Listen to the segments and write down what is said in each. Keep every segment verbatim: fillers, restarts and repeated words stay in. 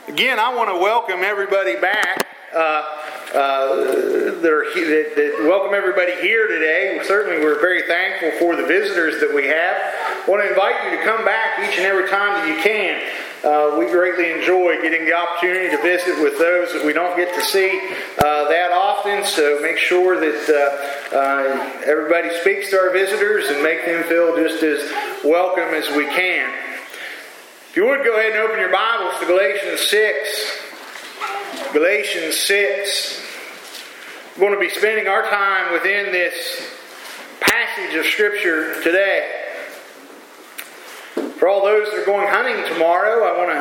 Again, I want to welcome everybody back. Uh, uh, that, are, that, that welcome everybody here today. Certainly, we're very thankful for the visitors that we have. I want to invite you to come back each and every time that you can. Uh, we greatly enjoy getting the opportunity to visit with those that we don't get to see uh, that often. So make sure that uh, uh, everybody speaks to our visitors and make them feel just as welcome as we can. If you would, go ahead and open your Bibles to Galatians six. Galatians six. We're going to be spending our time within this passage of Scripture today. For all those that are going hunting tomorrow, I want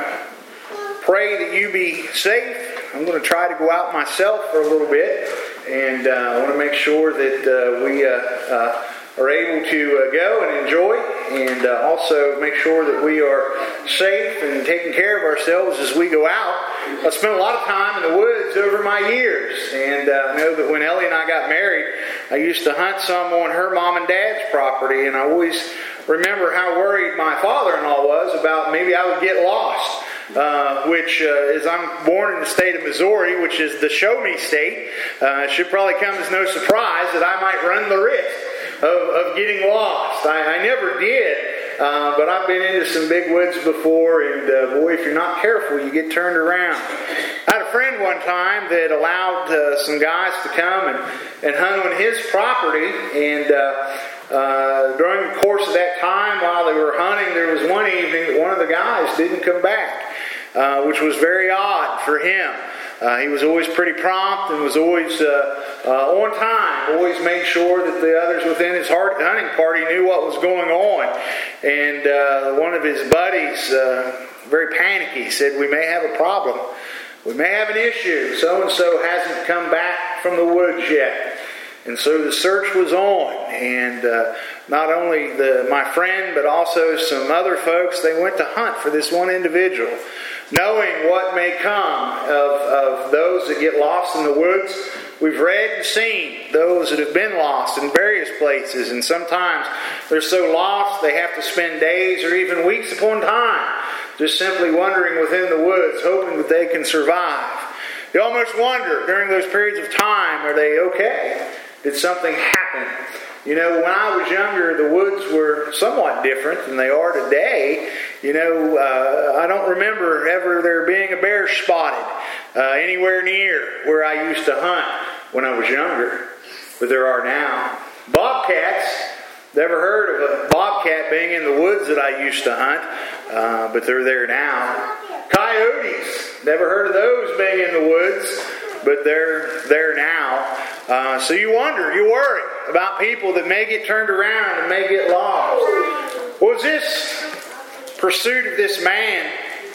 to pray that you be safe. I'm going to try to go out myself for a little bit, and uh, I want to make sure that uh, we uh, uh, are able to uh, go and enjoy, and uh, also make sure that we are safe and taking care of ourselves as we go out. I spent a lot of time in the woods over my years, and uh, I know that when Ellie and I got married, I used to hunt some on her mom and dad's property, and I always remember how worried my father-in-law was about maybe I would get lost. Uh, which uh, is I'm born in the state of Missouri, which is the show me state. Uh, it should probably come as no surprise that I might run the risk of, of getting lost. I, I never did, uh, but I've been into some big woods before, and uh, boy, if you're not careful, you get turned around. I had a friend one time that allowed uh, some guys to come and, and hunt on his property, and uh, uh, during the course of that time while they were hunting, there was one evening that one of the guys didn't come back. Uh, which was very odd for him. Uh, he was always pretty prompt and was always uh, uh, on time. Always made sure that the others within his hunting party knew what was going on. And uh, one of his buddies, uh, very panicky, said, "We may have a problem. We may have an issue. So-and-so hasn't come back from the woods yet." And so the search was on, and uh, not only the, my friend, but also some other folks, they went to hunt for this one individual, knowing what may come of, of those that get lost in the woods. We've read and seen those that have been lost in various places, and sometimes they're so lost they have to spend days or even weeks upon time just simply wandering within the woods, hoping that they can survive. You almost wonder during those periods of time, are they okay? Did something happen? You know, when I was younger, the woods were somewhat different than they are today. You know, uh, I don't remember ever there being a bear spotted uh, anywhere near where I used to hunt when I was younger, but there are now. Bobcats, never heard of a bobcat being in the woods that I used to hunt, uh, but they're there now. Coyotes, never heard of those being in the woods, but they're there now. Uh, so you wonder, you worry about people that may get turned around and may get lost. Was this pursuit of this man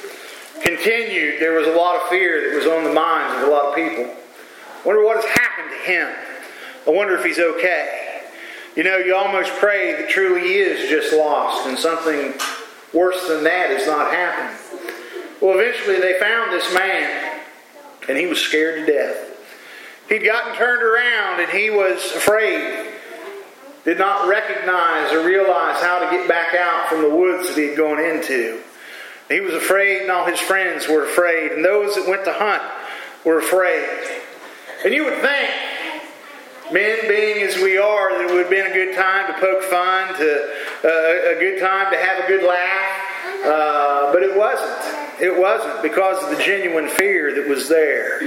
continued? There was a lot of fear that was on the minds of a lot of people. I wonder what has happened to him. I wonder if he's okay. You know, you almost pray that truly he is just lost and something worse than that has not happened. Well, eventually they found this man, and he was scared to death. He'd gotten turned around and he was afraid. Did not recognize or realize how to get back out from the woods that he had gone into. He was afraid, and all his friends were afraid. And those that went to hunt were afraid. And you would think, men being as we are, that it would have been a good time to poke fun, to uh, a good time to have a good laugh. Uh, but it wasn't. It wasn't because of the genuine fear that was there.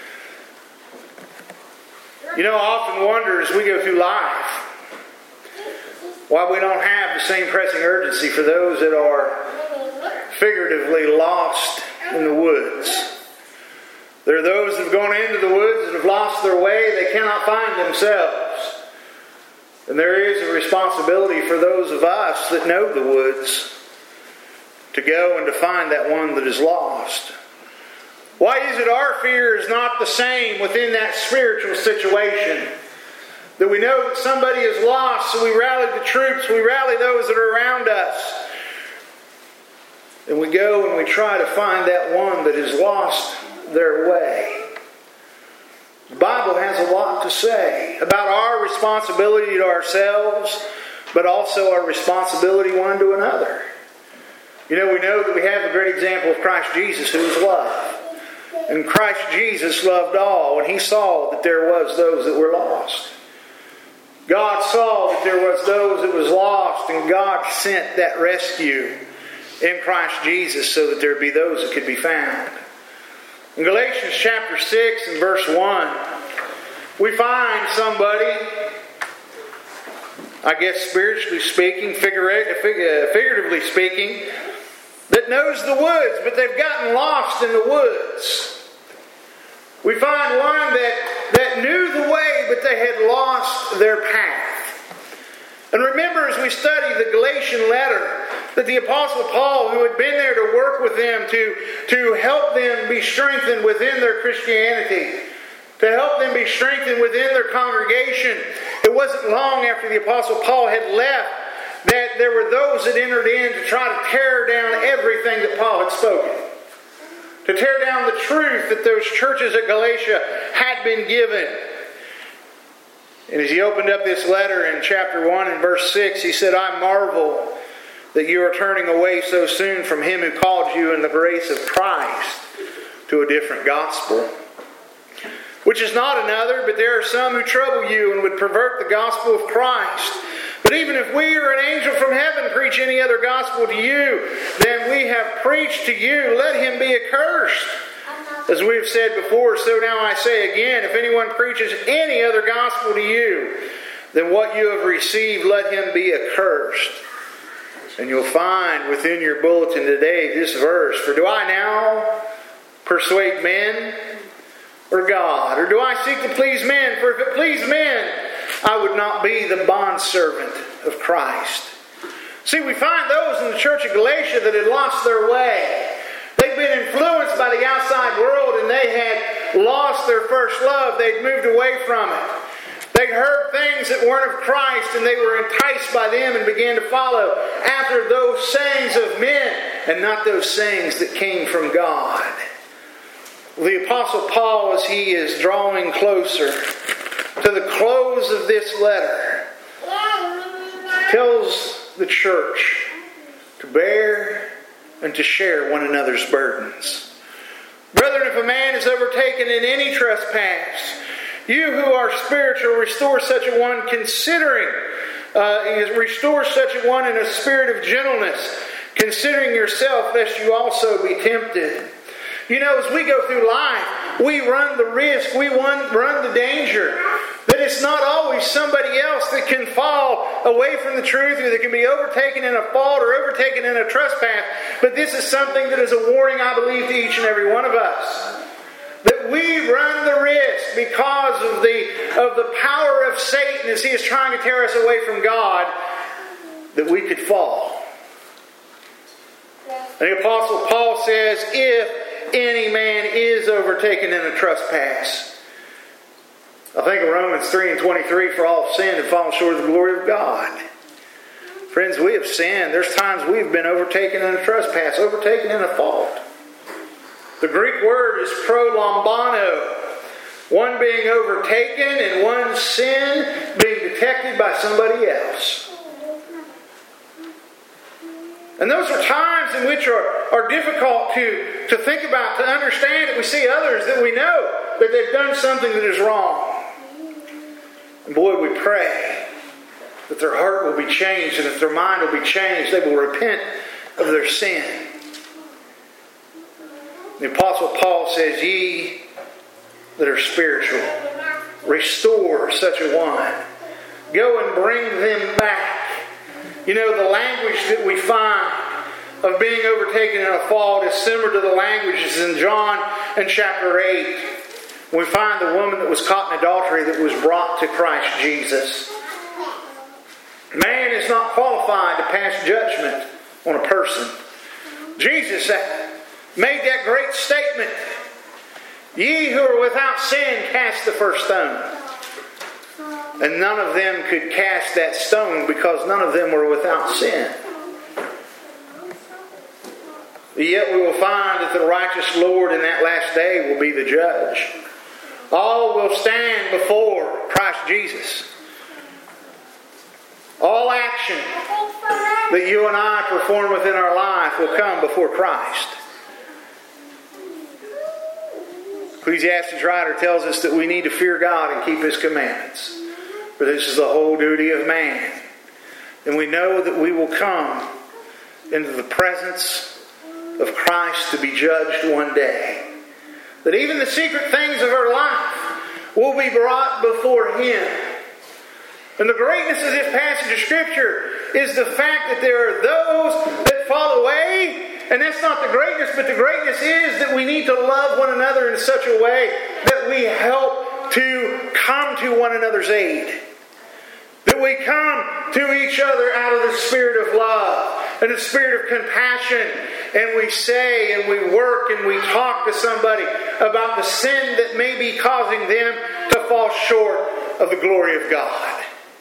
You know, I often wonder as we go through life why we don't have the same pressing urgency for those that are figuratively lost in the woods. There are those that have gone into the woods that have lost their way. They cannot find themselves. And there is a responsibility for those of us that know the woods to go and to find that one that is lost. Why is it our fear is not the same within that spiritual situation? That we know that somebody is lost, so we rally the troops, we rally those that are around us. And we go and we try to find that one that has lost their way. The Bible has a lot to say about our responsibility to ourselves, but also our responsibility one to another. You know, we know that we have a great example of Christ Jesus, who is love. And Christ Jesus loved all, and He saw that there was those that were lost. God saw that there was those that was lost, and God sent that rescue in Christ Jesus so that there be those that could be found. In Galatians chapter six and verse one, we find somebody, I guess spiritually speaking, figuratively speaking, that knows the woods, but they've gotten lost in the woods. We find one that, that knew the way, but they had lost their path. And remember, as we study the Galatian letter, that the Apostle Paul, who had been there to work with them, to, to help them be strengthened within their Christianity, to help them be strengthened within their congregation, it wasn't long after the Apostle Paul had left that there were those that entered in to try to tear down everything that Paul had spoken. To tear down the truth that those churches at Galatia had been given. And as he opened up this letter in chapter one and verse six, he said, I marvel that you are turning away so soon from Him who called you in the grace of Christ to a different gospel. Which is not another, but there are some who trouble you and would pervert the gospel of Christ. But even if we or an angel from heaven preach any other gospel to you than we have preached to you, let him be accursed. As we have said before, so now I say again, if anyone preaches any other gospel to you than what you have received, let him be accursed. And you'll find within your bulletin today this verse, for do I now persuade men or God? Or do I seek to please men? For if it pleased men, I would not be the bondservant of Christ. See, we find those in the church of Galatia that had lost their way. They'd been influenced by the outside world and they had lost their first love. They'd moved away from it. They'd heard things that weren't of Christ and they were enticed by them and began to follow after those sayings of men and not those sayings that came from God. The Apostle Paul, as he is drawing closer to the close of this letter, tells the church to bear and to share one another's burdens. Brethren, if a man is overtaken in any trespass, you who are spiritual, restore such a one considering, uh, restore such a one in a spirit of gentleness, considering yourself, lest you also be tempted. You know, as we go through life, we run the risk, we run the danger that it's not always somebody else that can fall away from the truth or that can be overtaken in a fault or overtaken in a trespass. But this is something that is a warning, I believe, to each and every one of us. That we run the risk because of the, of the power of Satan as he is trying to tear us away from God, that we could fall. And the Apostle Paul says, if any man is overtaken in a trespass. I think of Romans three and twenty-three, for all have sinned and fallen short of the glory of God. Friends, we have sinned. There's times we've been overtaken in a trespass, overtaken in a fault. The Greek word is prolambano. One being overtaken and one sin being detected by somebody else. And those are times in which are, are difficult to, to think about, to understand that we see others that we know that they've done something that is wrong. And boy, we pray that their heart will be changed and that their mind will be changed. They will repent of their sin. The Apostle Paul says, ye that are spiritual, restore such a one. Go and bring them back. You know, the language that we find of being overtaken in a fault is similar to the languages in John in chapter eight. We find the woman that was caught in adultery that was brought to Christ Jesus. Man is not qualified to pass judgment on a person. Jesus made that great statement. Ye who are without sin, cast the first stone. And none of them could cast that stone because none of them were without sin. Yet we will find that the righteous Lord in that last day will be the judge. All will stand before Christ Jesus. All action that you and I perform within our life will come before Christ. Ecclesiastes writer tells us that we need to fear God and keep His commandments. For this is the whole duty of man. And we know that we will come into the presence of Christ to be judged one day. That even the secret things of our life will be brought before Him. And the greatness of this passage of Scripture is the fact that there are those that fall away. And that's not the greatness, but the greatness is that we need to love one another in such a way that we help to come to one another's aid. That we come to each other out of the spirit of love and the spirit of compassion. And we say and we work and we talk to somebody about the sin that may be causing them to fall short of the glory of God.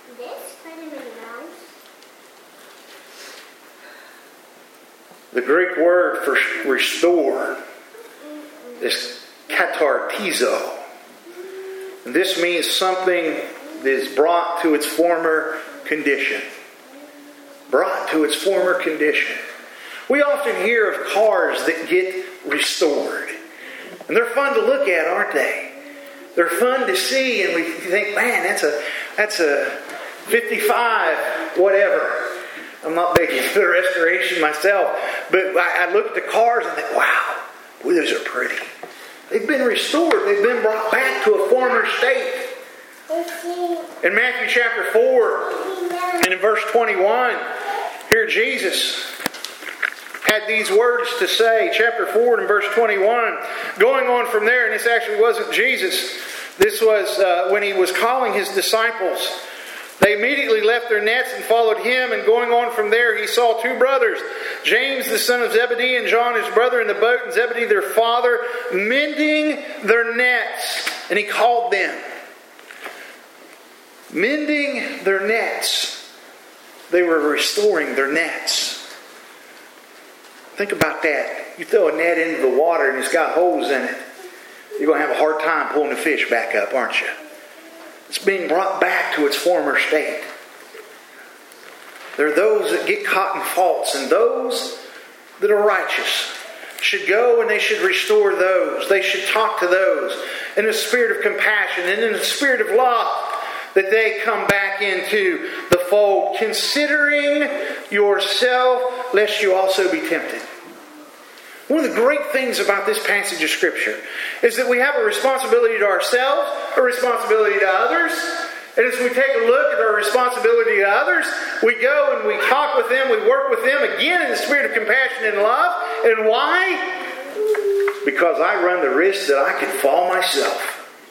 The Greek word for restore is katartizo. And this means something that is brought to its former condition. Brought to its former condition. We often hear of cars that get restored. And they're fun to look at, aren't they? They're fun to see, and we think, man, that's a that's a fifty-five, whatever. I'm not big into the restoration myself, but I, I look at the cars and think, wow, boy, those are pretty. They've been restored. They've been brought back to a former state. In Matthew chapter four and in verse twenty-one, here Jesus had these words to say. Chapter four and verse twenty-one. Going on from there, and this actually wasn't Jesus. This was uh, when He was calling His disciples. They immediately left their nets and followed Him, and going on from there, He saw two brothers, James the son of Zebedee and John his brother, in the boat, and Zebedee their father, mending their nets. And He called them. Mending their nets. They were restoring their nets. Think about that. You throw a net into the water and it's got holes in it. You're going to have a hard time pulling the fish back up, aren't you? It's being brought back to its former state. There are those that get caught in faults, and those that are righteous should go and they should restore those. They should talk to those in the spirit of compassion and in the spirit of love, that they come back into the fold, considering yourself, lest you also be tempted. One of the great things about this passage of Scripture is that we have a responsibility to ourselves, a responsibility to others. And as we take a look at our responsibility to others, we go and we talk with them, we work with them, again in the spirit of compassion and love. And why? Because I run the risk that I could fall myself.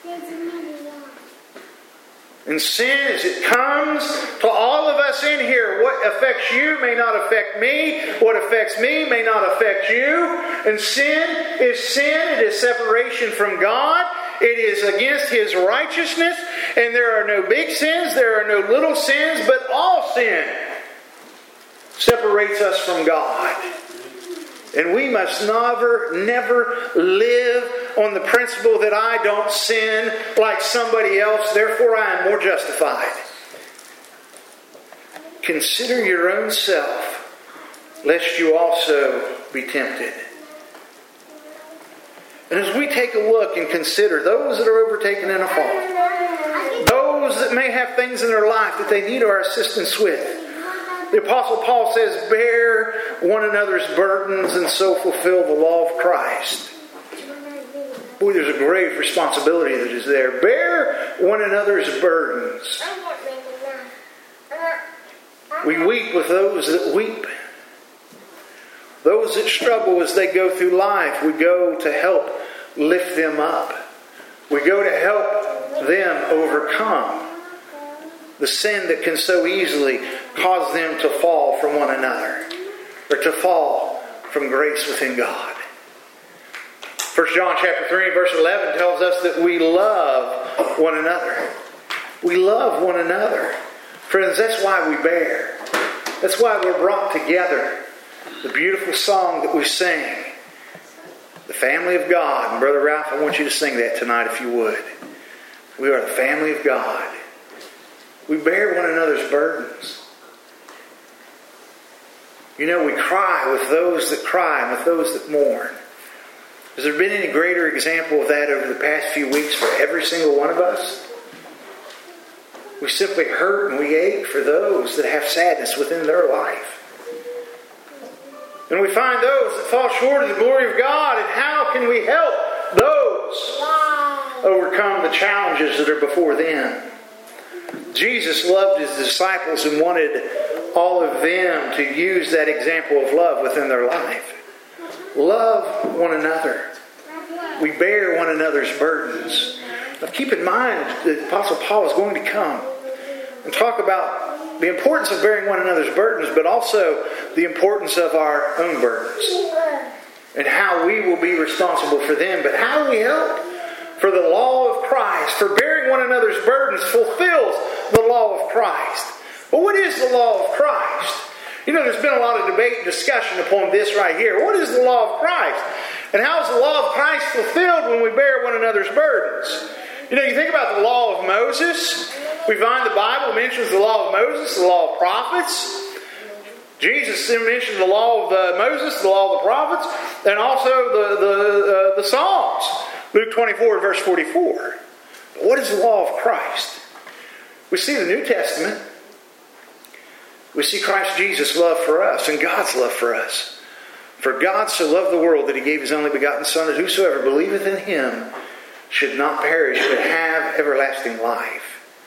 And sin, as it comes to all of us in here, what affects you may not affect me. What affects me may not affect you. And sin is sin. It is separation from God. It is against His righteousness. And there are no big sins. There are no little sins. But all sin separates us from God. And we must never, never live on the principle that I don't sin like somebody else, therefore I am more justified. Consider your own self, lest you also be tempted. And as we take a look and consider those that are overtaken in a fault, those that may have things in their life that they need our assistance with, the Apostle Paul says, bear one another's burdens and so fulfill the law of Christ. Boy, there's a grave responsibility that is there. Bear one another's burdens. We weep with those that weep. Those that struggle as they go through life, we go to help lift them up. We go to help them overcome the sin that can so easily cause them to fall from one another, or to fall from grace within God. First John chapter three verse eleven tells us that we love one another. We love one another. Friends, that's why we bear. That's why we're brought together. The beautiful song that we sing, the family of God. And Brother Ralph, I want you to sing that tonight if you would. We are the family of God. We bear one another's burdens. You know, we cry with those that cry and with those that mourn. Has there been any greater example of that over the past few weeks for every single one of us? We simply hurt and we ache for those that have sadness within their life. And we find those that fall short of the glory of God, and how can we help those overcome the challenges that are before them? Jesus loved His disciples and wanted all of them to use that example of love within their life. Love one another. We bear one another's burdens. Now keep in mind that the Apostle Paul is going to come and talk about the importance of bearing one another's burdens, but also the importance of our own burdens and how we will be responsible for them. But how do we help? For the law of Christ, for bearing one another's burdens, fulfills the law of Christ. But what is the law of Christ? You know, there's been a lot of debate and discussion upon this right here. What is the law of Christ? And how is the law of Christ fulfilled when we bear one another's burdens? You know, you think about the law of Moses. We find the Bible mentions the law of Moses, the law of prophets. Jesus mentioned the law of uh, Moses, the law of the prophets, and also the, the, uh, the Psalms. Luke twenty-four, verse forty-four. But what is the law of Christ? We see the New Testament. We see Christ Jesus' love for us and God's love for us. For God so loved the world that He gave His only begotten Son, that whosoever believeth in Him should not perish, but have everlasting life.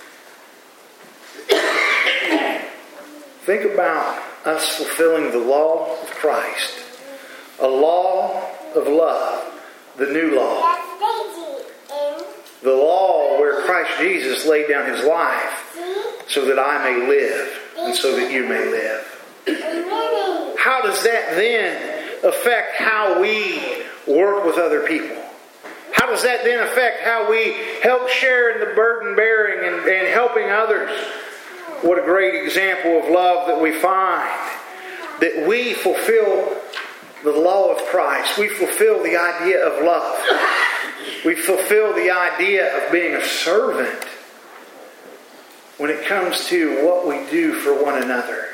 Think about us fulfilling the law of Christ. A law of love. The new law. The law where Christ Jesus laid down His life so that I may live and so that you may live. How does that then affect how we work with other people? How does that then affect how we help share in the burden bearing and, and helping others? What a great example of love that we find. That we fulfill the law of Christ. We fulfill the idea of love. We fulfill the idea of being a servant when it comes to what we do for one another.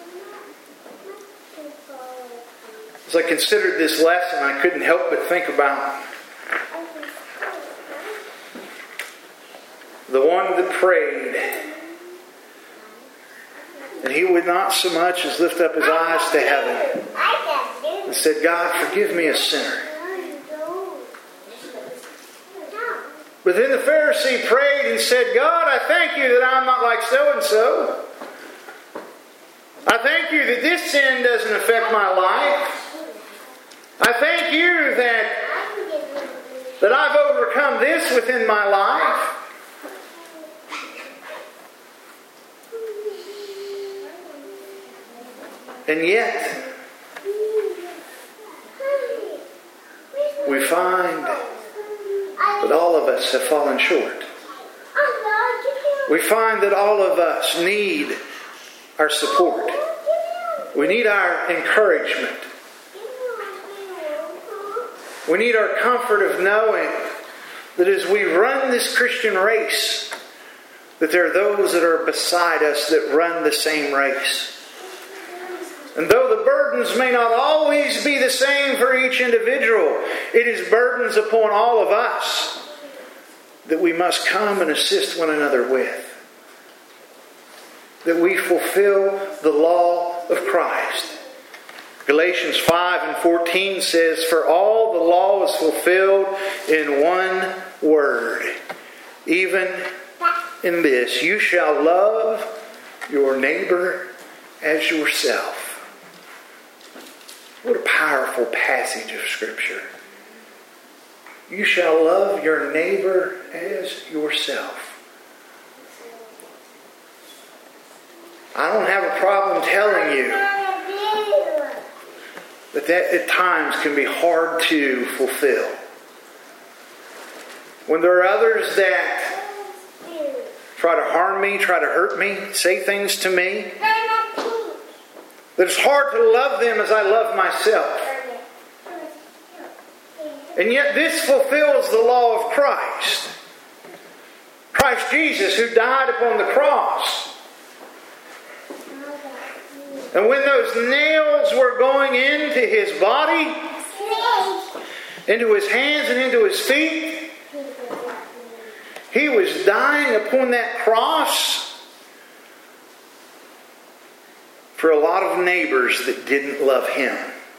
As I considered this lesson, I couldn't help but think about the one that prayed, and he would not so much as lift up his eyes to heaven and said, God, forgive me a sinner. But then the Pharisee prayed and said, God, I thank you that I'm not like so-and-so. I thank you that this sin doesn't affect my life. I thank you that, that I've overcome this within my life. And yet, we find that all of us have fallen short. We find that all of us need our support. We need our encouragement. We need our comfort of knowing that as we run this Christian race, that there are those that are beside us that run the same race. And though the burdens may not always be the same for each individual, it is burdens upon all of us that we must come and assist one another with. That we fulfill the law of Christ. Galatians five and fourteen says, For all the law is fulfilled in one word, even in this, you shall love your neighbor as yourself. What a powerful passage of Scripture. You shall love your neighbor as yourself. I don't have a problem telling you that that at times can be hard to fulfill. When there are others that try to harm me, try to hurt me, say things to me, that it's hard to love them as I love myself. And yet this fulfills the law of Christ. Christ Jesus, who died upon the cross. And when those nails were going into His body, into his hands and into his feet. He was dying upon that cross for a lot of neighbors that didn't love him.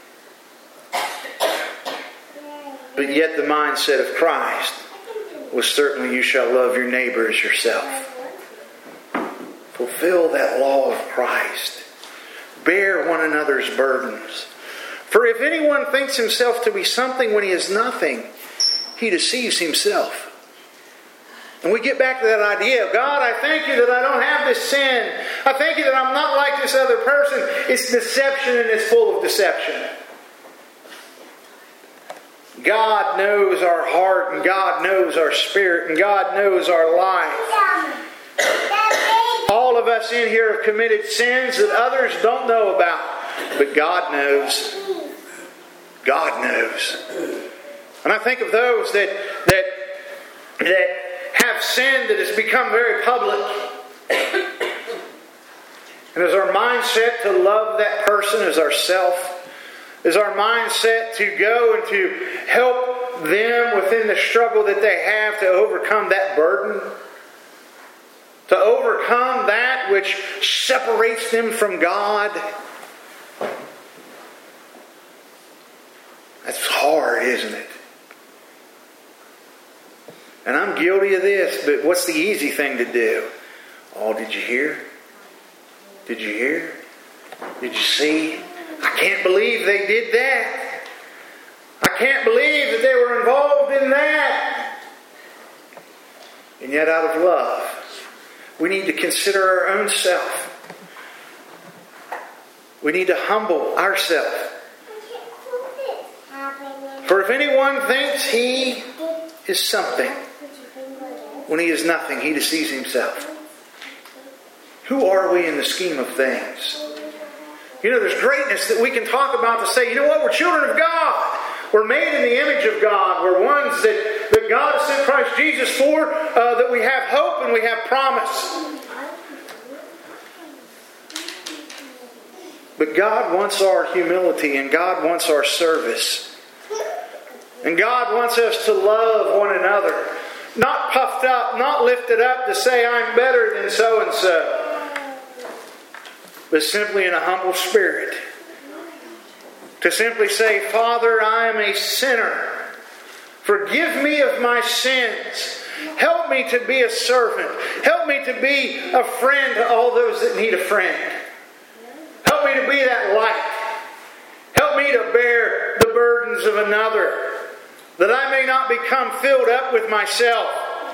But yet the mindset of Christ was certainly, you shall love your neighbor as yourself. Fulfill that law of Christ. Bear one another's burdens. For if anyone thinks himself to be something when he is nothing, he deceives himself. And we get back to that idea of, God, I thank you that I don't have this sin. I thank you that I'm not like this other person. It's deception, and it's full of deception. God knows our heart, and God knows our spirit, and God knows our life. All of us in here have committed sins that others don't know about. But God knows. God knows. And I think of those that that that have sinned that has become very public. And is our mindset to love that person as ourself? Is our mindset to go and to help them within the struggle that they have to overcome that burden? To overcome that which separates them from God? That's hard, isn't it? And I'm guilty of this, but what's the easy thing to do? Oh, did you hear? Did you hear? Did you see? I can't believe they did that. I can't believe that they were involved in that. And yet out of love, we need to consider our own self. We need to humble ourselves. For if anyone thinks he is something when he is nothing, he deceives himself. Who are we in the scheme of things? You know, there's greatness that we can talk about to say, you know what, we're children of God. We're made in the image of God. We're ones that, that God has sent Christ Jesus for, uh, that we have hope and we have promise. But God wants our humility, and God wants our service. And God wants us to love one another. Not puffed up, not lifted up to say I'm better than so and so. But simply in a humble spirit. To simply say, Father, I am a sinner. Forgive me of my sins. Help me to be a servant. Help me to be a friend to all those that need a friend. Help me to be that light. Help me to bear the burdens of another, that I may not become filled up with myself,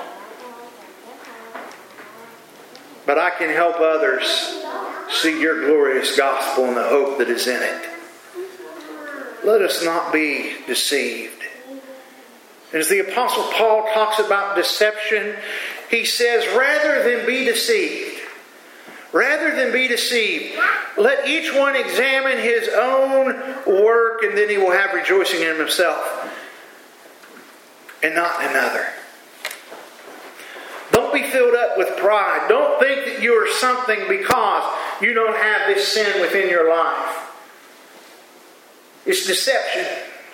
but I can help others see your glorious gospel and the hope that is in it. Let us not be deceived. As the Apostle Paul talks about deception, he says, rather than be deceived, rather than be deceived, let each one examine his own work, and then he will have rejoicing in himself and not in another. Don't be filled up with pride. Don't think that you are something because you don't have this sin within your life. It's deception.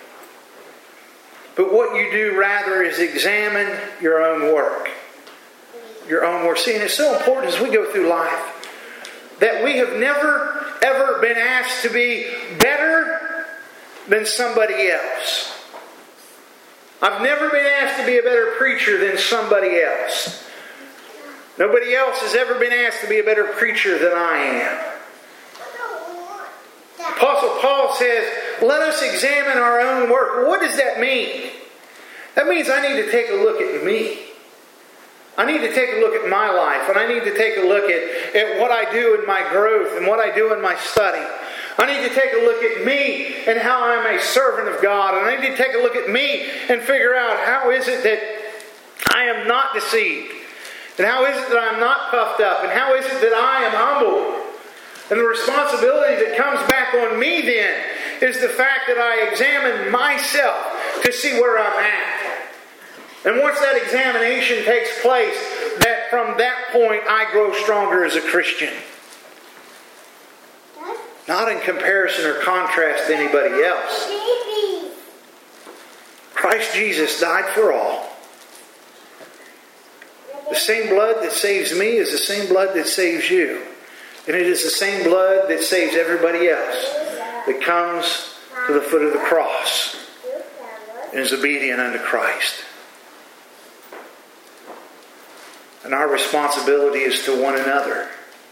But what you do rather is examine your own work. Your own work. See, and it's so important as we go through life that we have never, ever been asked to be better than somebody else. I've never been asked to be a better preacher than somebody else. Nobody else has ever been asked to be a better preacher than I am. Apostle Paul says, let us examine our own work. What does that mean? That means I need to take a look at me. I need to take a look at my life, and I need to take a look at, at what I do in my growth and what I do in my study. I need to take a look at me and how I'm a servant of God. And I need to take a look at me and figure out how is it that I am not deceived. And how is it that I'm not puffed up. And how is it that I am humble. And the responsibility that comes back on me then is the fact that I examine myself to see where I'm at. And once that examination takes place, that from that point I grow stronger as a Christian. Not in comparison or contrast to anybody else. Christ Jesus died for all. The same blood that saves me is the same blood that saves you. And it is the same blood that saves everybody else that comes to the foot of the cross and is obedient unto Christ. And our responsibility is to one another.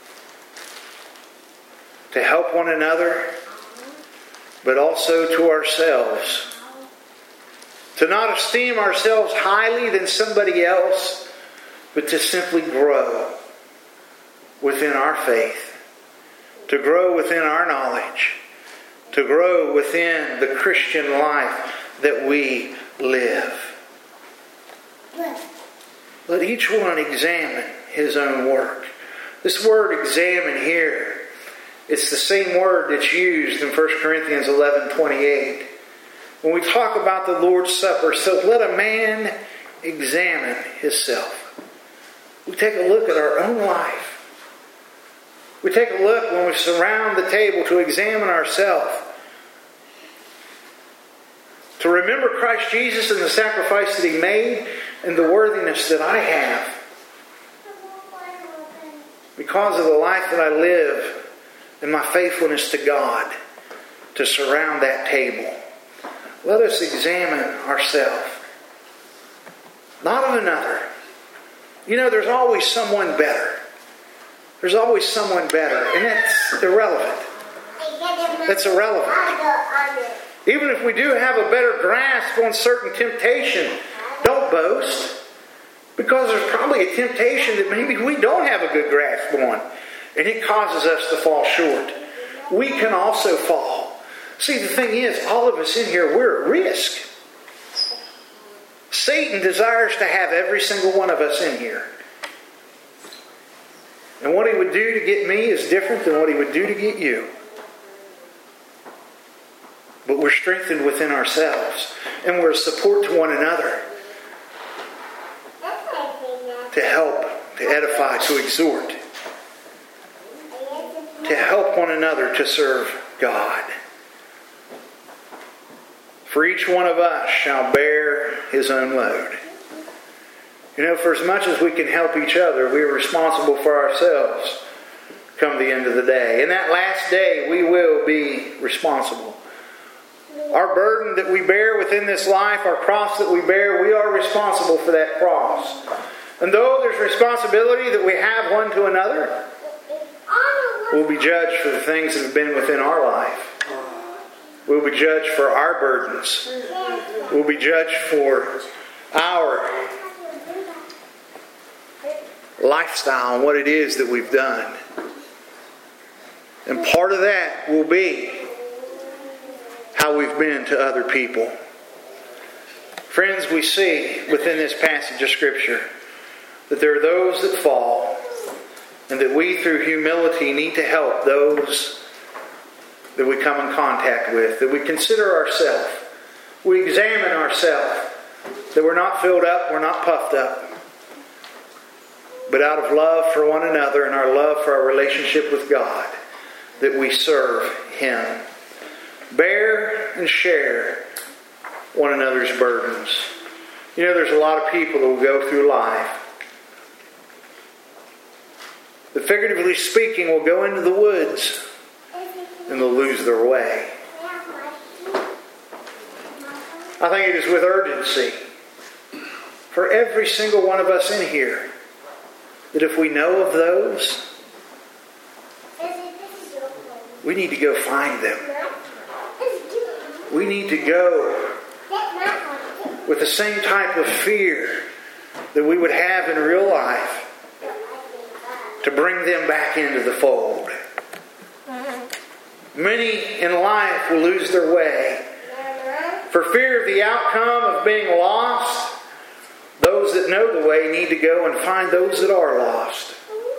To help one another, but also to ourselves. To not esteem ourselves highly than somebody else, but to simply grow within our faith. To grow within our knowledge. To grow within the Christian life that we live. Let each one examine his own work. This word examine here, it's the same word that's used in First Corinthians eleven twenty-eight. When we talk about the Lord's Supper, so let a man examine himself. We take a look at our own life. We take a look when we surround the table to examine ourselves. To remember Christ Jesus and the sacrifice that He made and the worthiness that I have. Because of the life that I live and my faithfulness to God, to surround that table. Let us examine ourselves. Not of another. You know, there's always someone better. There's always someone better. And that's irrelevant. That's irrelevant. Even if we do have a better grasp on certain temptation, don't boast. Because there's probably a temptation that maybe we don't have a good grasp on. And it causes us to fall short. We can also fall. See, the thing is, all of us in here, we're at risk. Satan desires to have every single one of us in here. And what he would do to get me is different than what he would do to get you. But we're strengthened within ourselves. And we're a support to one another. To help, to edify, to exhort. To help one another to serve God. For each one of us shall bear his own load. You know, for as much as we can help each other, we are responsible for ourselves come the end of the day. In that last day, we will be responsible. Our burden that we bear within this life, our cross that we bear, we are responsible for that cross. And though there's responsibility that we have one to another, we'll be judged for the things that have been within our life. We'll be judged for our burdens. We'll be judged for our lifestyle and what it is that we've done. And part of that will be how we've been to other people. Friends, we see within this passage of Scripture that there are those that fall, and that we, through humility, need to help those that we come in contact with, that we consider ourselves, we examine ourselves, that we're not filled up, we're not puffed up, but out of love for one another and our love for our relationship with God, that we serve Him. Bear and share one another's burdens. You know, there's a lot of people that will go through life that, figuratively speaking, will go into the woods and they'll lose their way. I think it is with urgency for every single one of us in here that if we know of those, we need to go find them. We need to go with the same type of fear that we would have in real life to bring them back into the fold. Many in life will lose their way for fear of the outcome of being lost. Those that know the way need to go and find those that are lost.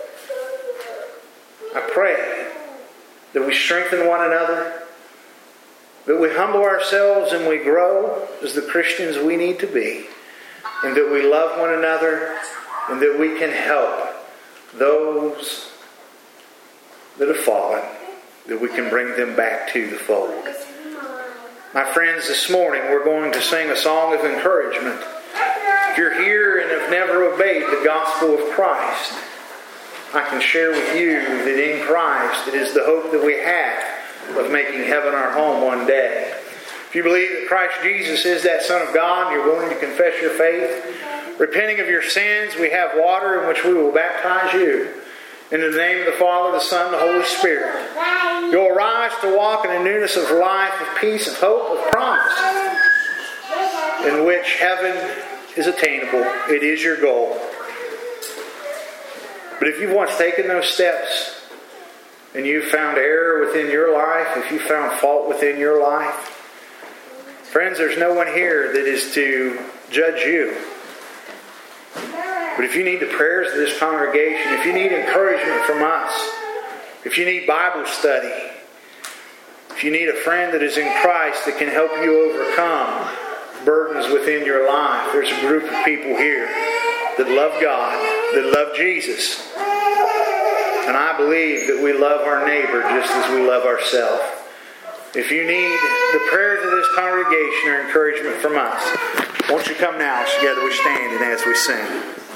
I pray that we strengthen one another, that we humble ourselves and we grow as the Christians we need to be, and that we love one another, and that we can help those that have fallen, that we can bring them back to the fold. My friends, this morning we're going to sing a song of encouragement. If you're here and have never obeyed the gospel of Christ, I can share with you that in Christ it is the hope that we have of making heaven our home one day. If you believe that Christ Jesus is that Son of God, you're willing to confess your faith, repenting of your sins, we have water in which we will baptize you. In the name of the Father, the Son, and the Holy Spirit. You'll arise to walk in a newness of life, of peace, of hope, of promise, in which heaven is attainable. It is your goal. But if you've once taken those steps, and you've found error within your life, if you've found fault within your life, friends, there's no one here that is to judge you. But if you need the prayers of this congregation, if you need encouragement from us, if you need Bible study, if you need a friend that is in Christ that can help you overcome burdens within your life, there's a group of people here that love God, that love Jesus. And I believe that we love our neighbor just as we love ourselves. If you need the prayers of this congregation or encouragement from us, won't you come now together we stand and as we sing.